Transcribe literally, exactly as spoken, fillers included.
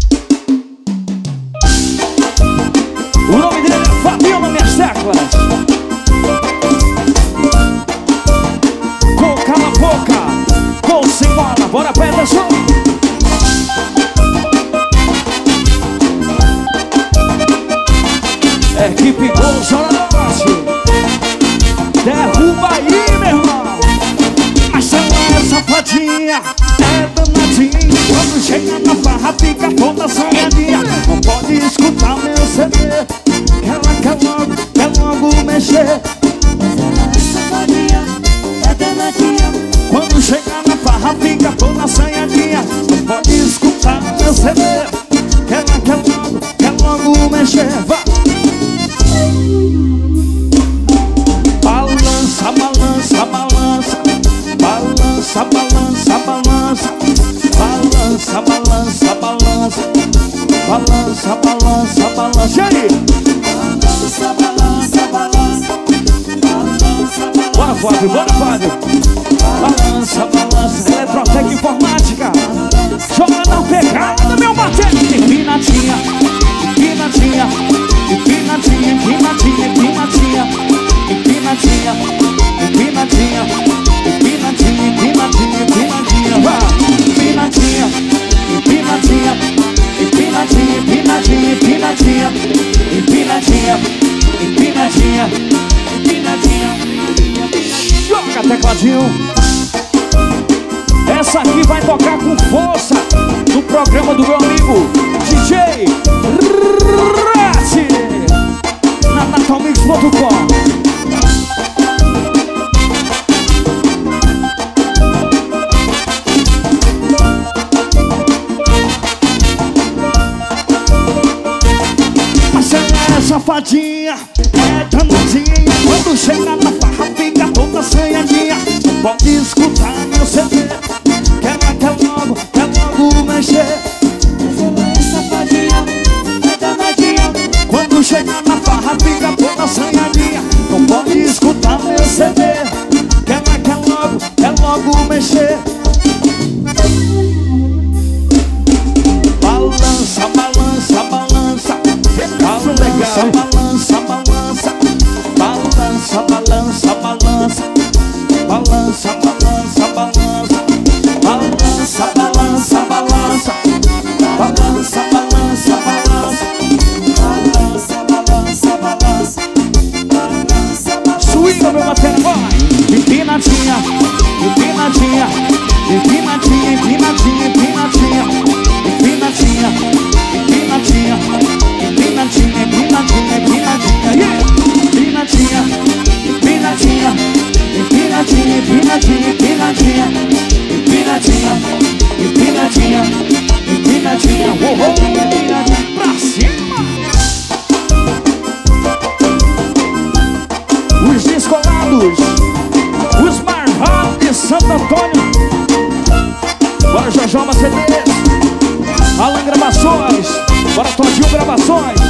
O nome dele é Fabinho nas minhas teclas. Com cala a boca, com sem bola, bora Peterson. Equipe Gonçalves, derruba aí, meu irmão. Mas ela é safadinha, é danadinha. Quando chega na farra fica toda sonhadinha. Não pode escutar meu C D, que ela quer logo, quer logo mexer. Mas ela é safadinha, é danadinha. Quando chega na farra fica toda sonhadinha. Não pode escutar meu C D, que ela quer logo, quer logo mexer. Vai! Balança, balança, balança, balança, balança, balança, balança, balança, balança, balança, balança, balança. E aí? Balança, balança, balança, balança. Bora, Fábio, bora, Fábio. Balança, balança, Eletrotec Informática. Joga na pegada, meu martelo. Empinadinha, empinadinha, empinadinha, empinadinha, empinadinha. Empinadinha, empinadinha, empinadinha, empinadinha, empinadinha, vai. Empinadinha, empinadinha, empinadinha, empinadinha, empinadinha, empinadinha, empinadinha, empinadinha. Joga tecladinho. Essa aqui vai tocar com força no programa do meu amigo D J Rassi na natalmix ponto com. Safadinha, é danadinha. Quando chega na farra fica toda sonhadinha. Não pode escutar meu C D, que ela quer logo, quer logo mexer. Mas ela é safadinha, é danadinha. Quando chega na farra fica toda sonhadinha. Não pode escutar meu C D, que ela quer logo, quer logo mexer. Balança, balança, balança. Balança, balança, balança, balança, balança, balança, balança, balança, balança, balança, balança, balança, balança, balança, Balança, balança, balança. swinga meu batendo, vai! Empinadinha, empinadinha, empinadinha, empinadinha, empinadinha, empinadinha, empinadinha, empinadinha, empinadinha, empinadinha, yeah! Empinadinha, empinadinha, empinadinha, empinadinha, empinadinha, empinadinha, empinadinha, empinadinha, oh, oh, empinadinha, pra cima! Os descolados, os marvados de Santo Antônio. Bora Jojoma C Ds, Alan Gravações, bora Todinho Gravações.